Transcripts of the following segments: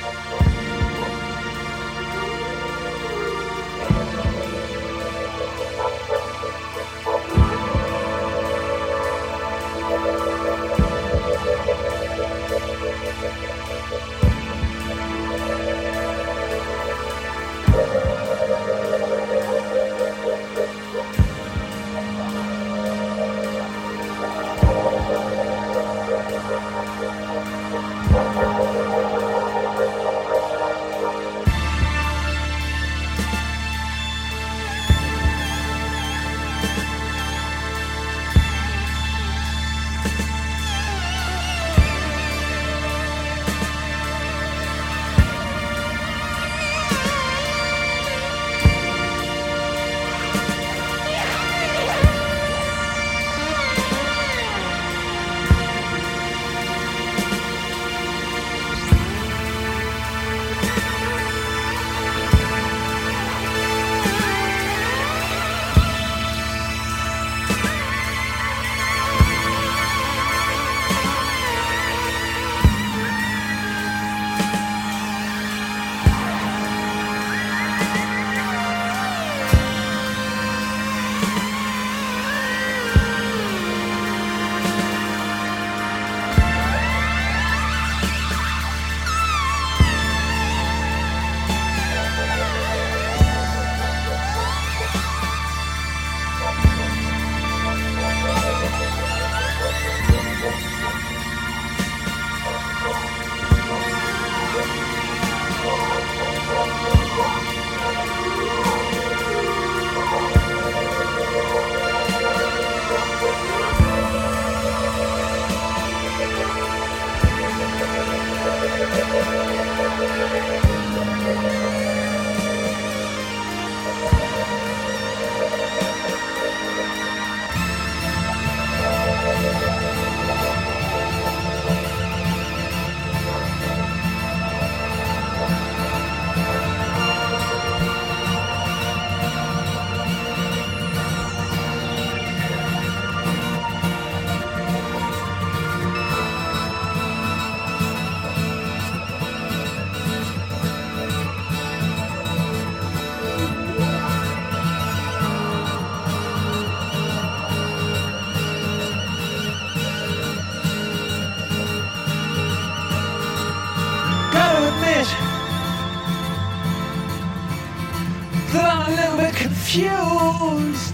Confused.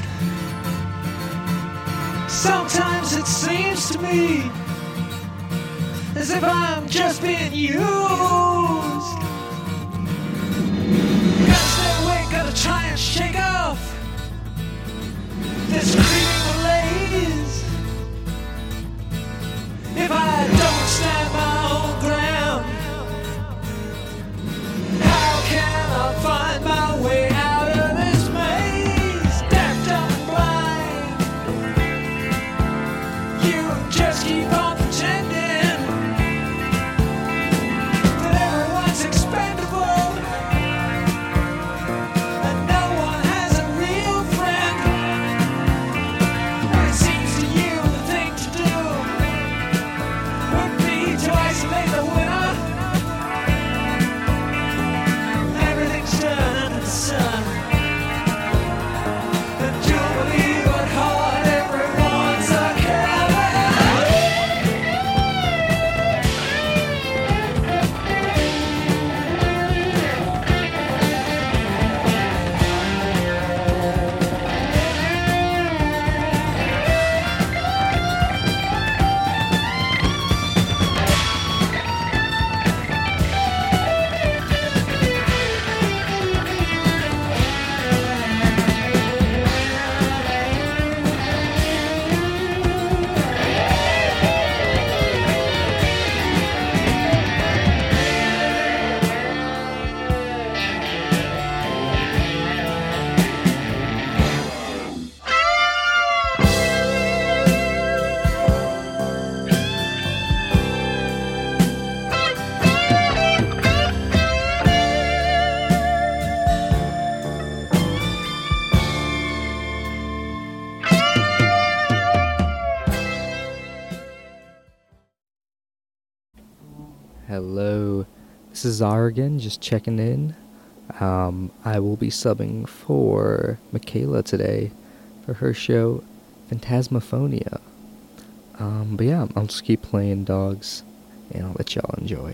Sometimes it seems to me as if I'm just being used. Gotta stay awake, gotta try and shake off this creeping malaise. If I don't stand my own ground, how can I find my way out of this maze? Deaf, dumb, and blind, you just keep on pretending that everyone's expendable and no one has a real friend. When it seems to you the thing to do would be to isolate the winner. Everything's done under the sun, and you'll believe what hard everyone's a coward. Hello, This is Zara again, just checking in. I will be subbing for Michaela today for her show Phantasmaphonia. But yeah, I'll just keep playing dogs, and I'll let y'all enjoy.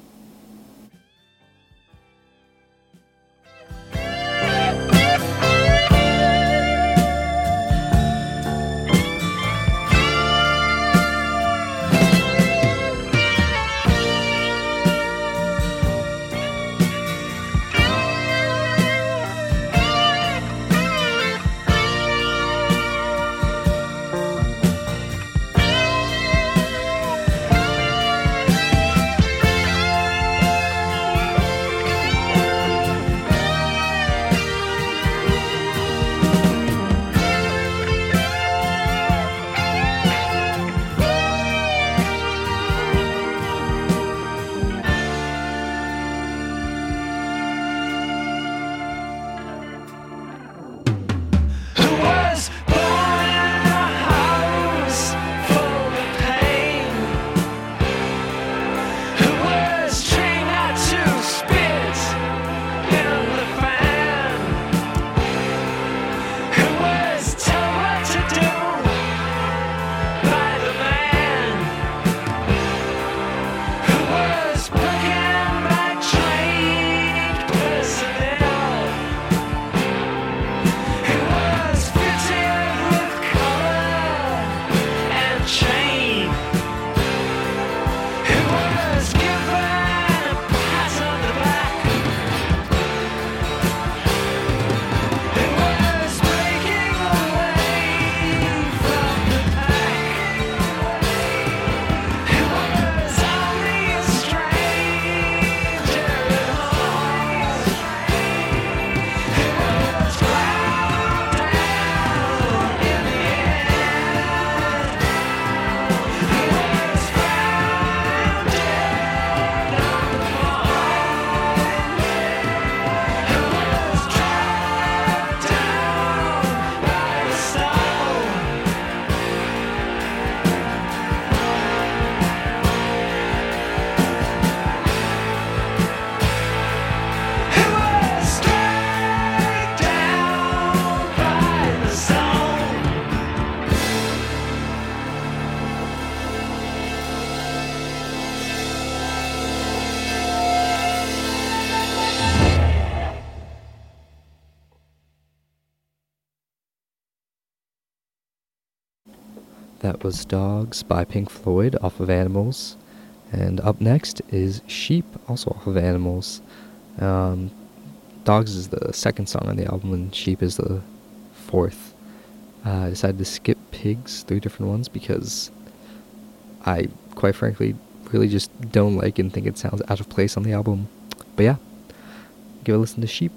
That was Dogs by Pink Floyd off of Animals. And up next is Sheep, also off of Animals. Dogs is the second song on the album, and Sheep is the fourth. I decided to skip Pigs, 3 different ones, because I, quite frankly, really just don't like and think it sounds out of place on the album. But yeah, give a listen to Sheep.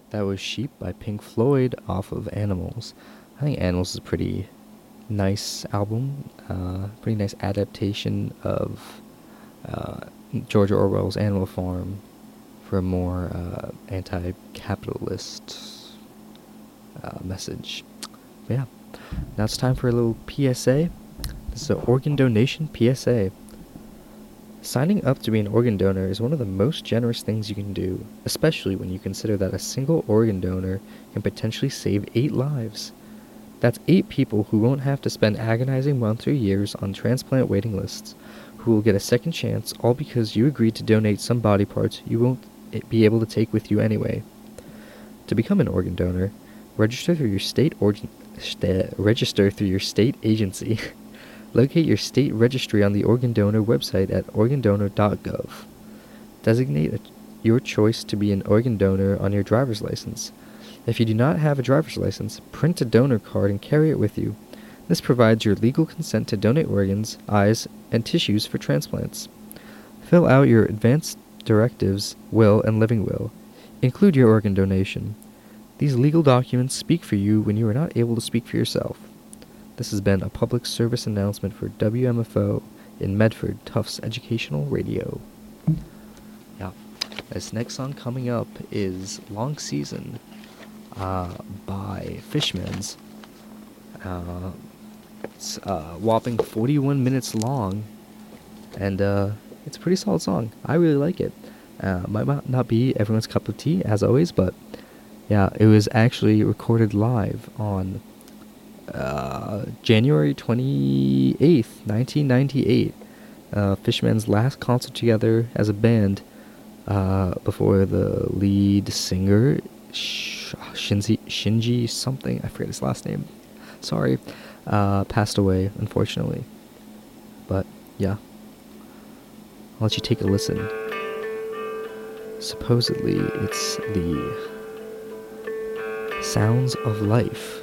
That was Sheep by Pink Floyd off of Animals. I think Animals is a pretty nice album, pretty nice adaptation of George Orwell's Animal Farm for a more anti-capitalist message. But yeah, now it's time for a little PSA. This is an organ donation PSA. Signing up to be an organ donor is one of the most generous things you can do, especially when you consider that a single organ donor can potentially save 8 lives. That's 8 people who won't have to spend agonizing months or years on transplant waiting lists, who will get a second chance all because you agreed to donate some body parts you won't be able to take with you anyway. To become an organ donor, register through your state agency. Locate your state registry on the organ donor website at organdonor.gov. Designate your choice to be an organ donor on your driver's license. If you do not have a driver's license, print a donor card and carry it with you. This provides your legal consent to donate organs, eyes, and tissues for transplants. Fill out your advance directives, will, and living will. Include your organ donation. These legal documents speak for you when you are not able to speak for yourself. This has been a public service announcement for WMFO in Medford, Tufts Educational Radio. Yeah, this next song coming up is Long Season by Fishmans. It's whopping 41 minutes long, and it's a pretty solid song. I really like it. Might not be everyone's cup of tea, as always, but yeah, it was actually recorded live on January 28th, 1998. Fishman's last concert together as a band before the lead singer, Shinji something, I forget his last name, sorry, passed away, unfortunately. But yeah, I'll let you take a listen. Supposedly, it's the Sounds of Life.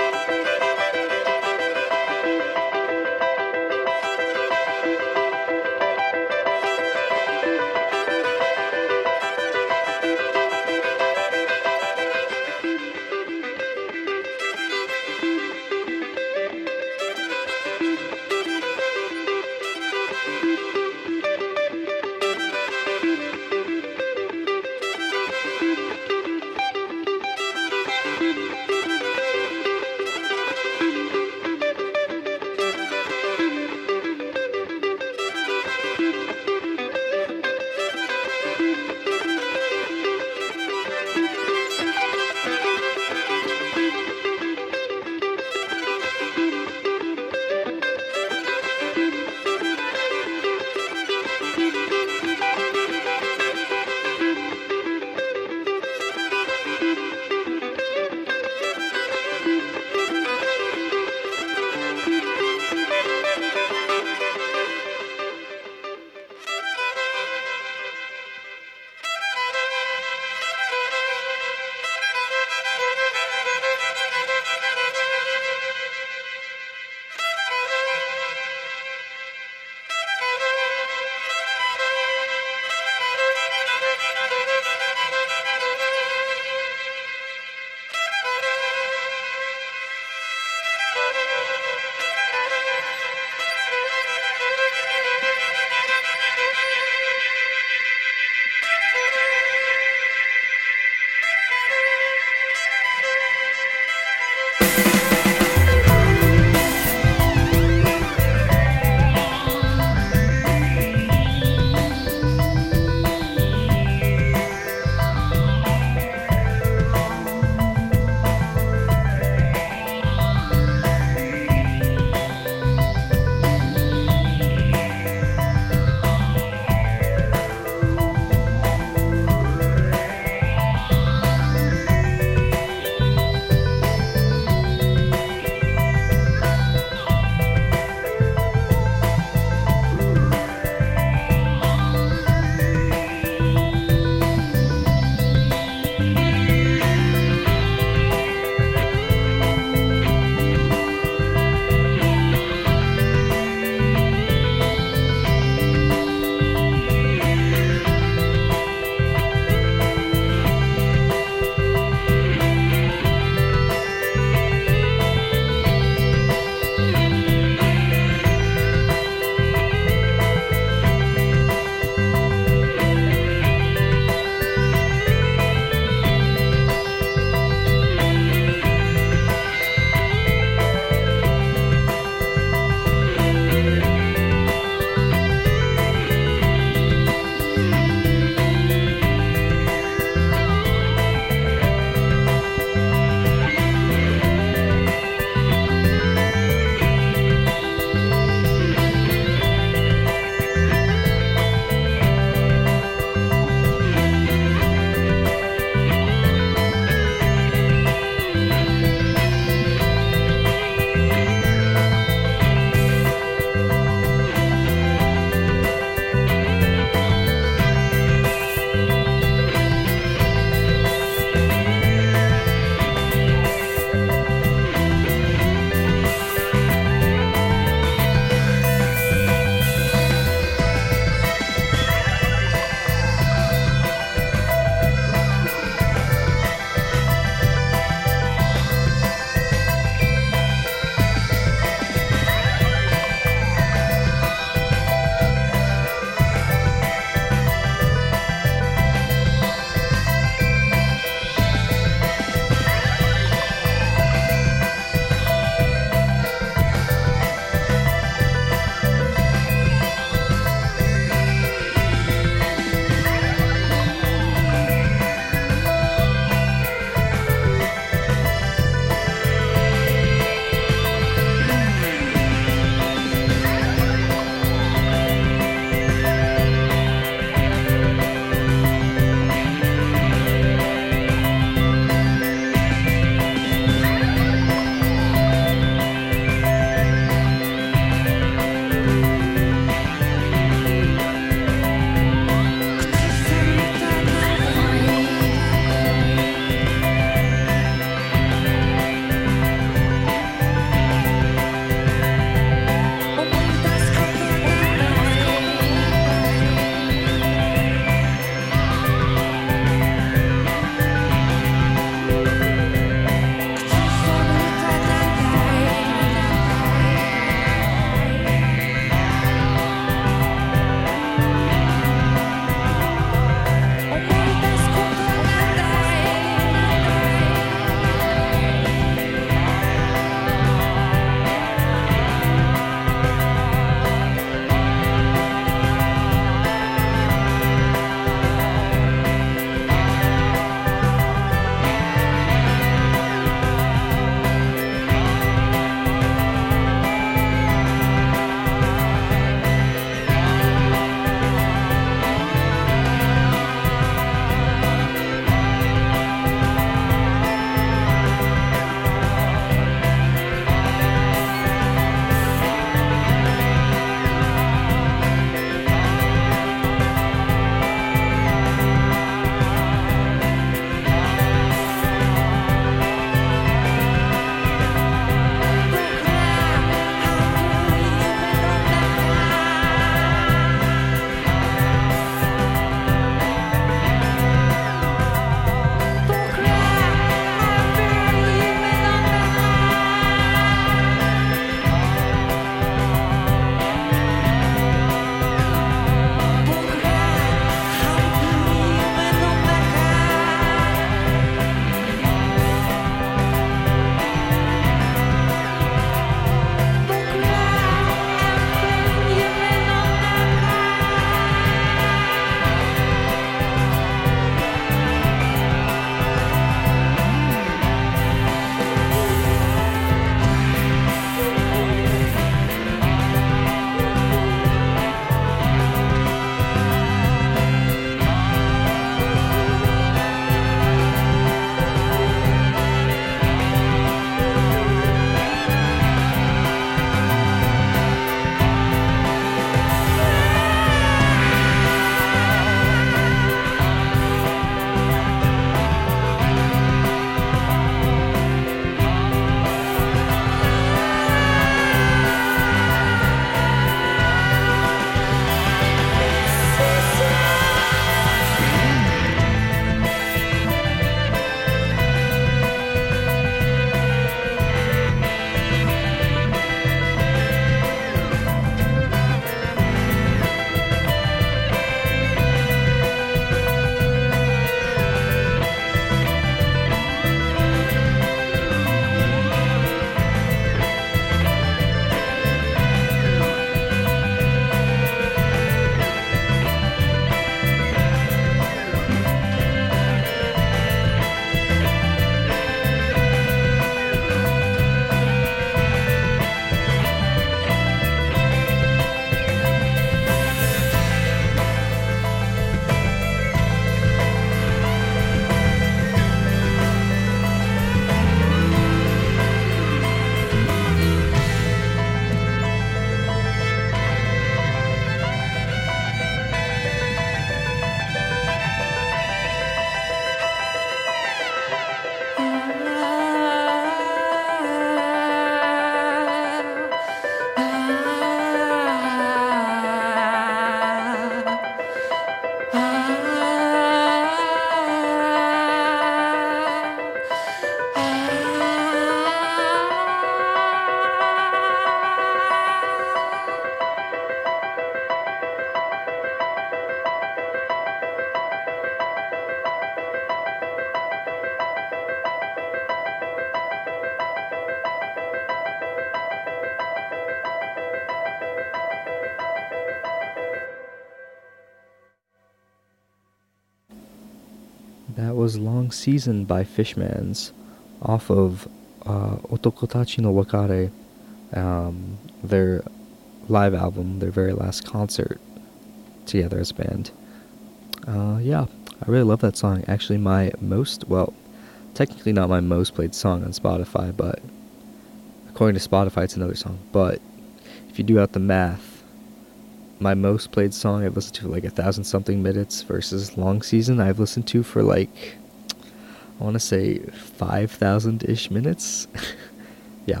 That was Long Season by Fishmans off of Otokotachi no Wakare, their live album, their very last concert together as a band. Yeah, I really love that song. Actually, technically not my most played song on Spotify, but according to Spotify, it's another song. But if you do out the math, my most played song I've listened to for like 1,000 something minutes versus Long Season I've listened to for like, I want to say 5,000-ish minutes. Yeah.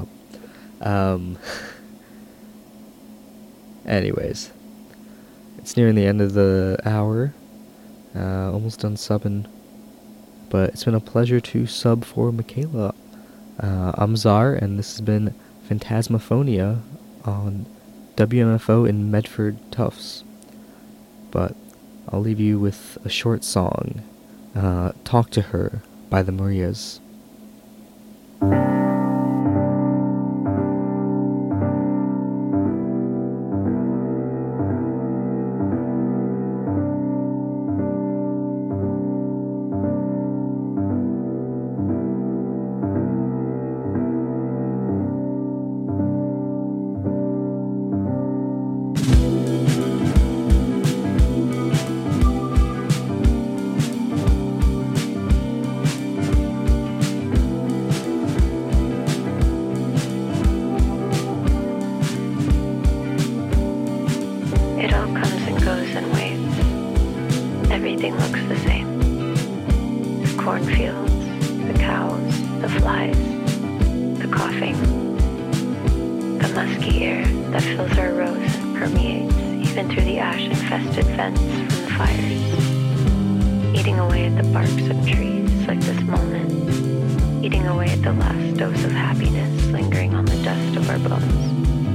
Anyways, it's nearing the end of the hour. Almost done subbing. But it's been a pleasure to sub for Michaela. I'm Czar, and this has been Phantasmaphonia on WMFO in Medford Tufts. But I'll leave you with a short song, Talk to Her by the Marias. Everything looks the same. The cornfields, the cows, the flies, the coughing, the musky air that fills our rows and permeates even through the ash-infested vents from the fires, eating away at the barks of trees like this moment, eating away at the last dose of happiness lingering on the dust of our bones.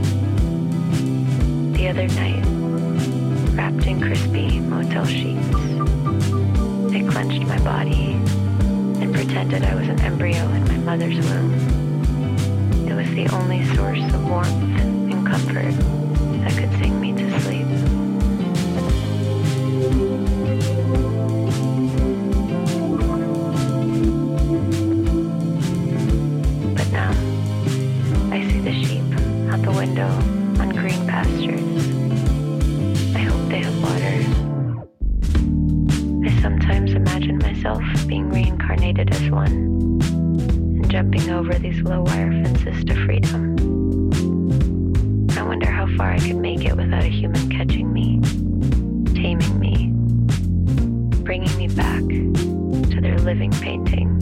The other night, wrapped in crispy motel sheets, I clenched my body and pretended I was an embryo in my mother's womb. It was the only source of warmth and comfort that could sing me to sleep. But now, I see the sheep out the window on green pastures. I hope they have water. I sometimes imagine myself being reincarnated as one and jumping over these low wire fences to freedom. I wonder how far I could make it without a human catching me, taming me, bringing me back to their living painting.